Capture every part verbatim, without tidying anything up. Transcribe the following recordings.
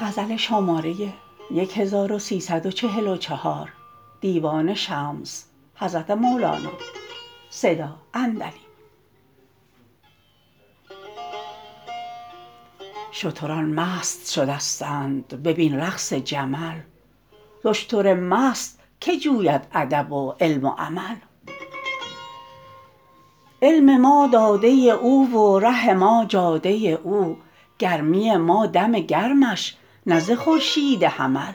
غزل شماره صد و سیصد و چهل و چهار دیوان شمس حضرت مولانا صدا اندلی. شتران مست شدستند ببین رقص جمل ز اشتر مست که جوید ادب و علم و عمل. علم ما داده او و ره ما جاده او، گرمی ما دم گرمش نه ز خورشید حمل.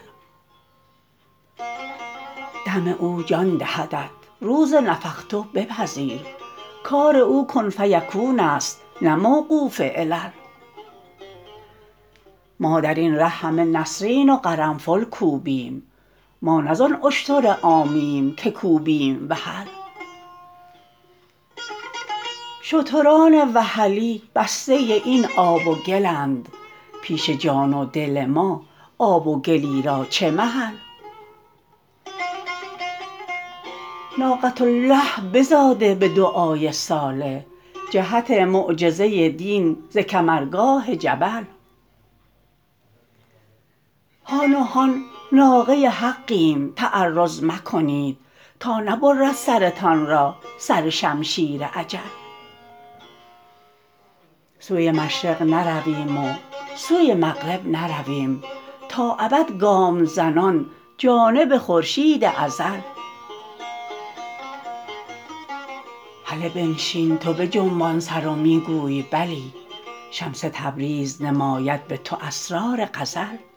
دم او جان دهدت روز نفخت بپذیر، کار او کن فیکون است نه موقوف علل. ما در این ره همه نسرین و قرنفل کوبیم، ما نه زان اشتر عامیم که کوبیم وحل. شتران وحلی بسته این آب و گلند، پیش جان و دل ما آب و گلی را چه محل. ناقة الله بزاده به دعای صالح، جهت معجزه دین ز کمرگاه جبل. هان و هان ناقه حقیم تعرض مکنید، تا نبرد سرتان را سر شمشیر اجل. سوی مشرق نرویم و سوی مغرب نرویم، تا ابد گام زنان جانب خورشید ازل. هله بنشین تو بجنبان سر و می گوی بلی، شمس تبریز نماید به تو اسرار غزل.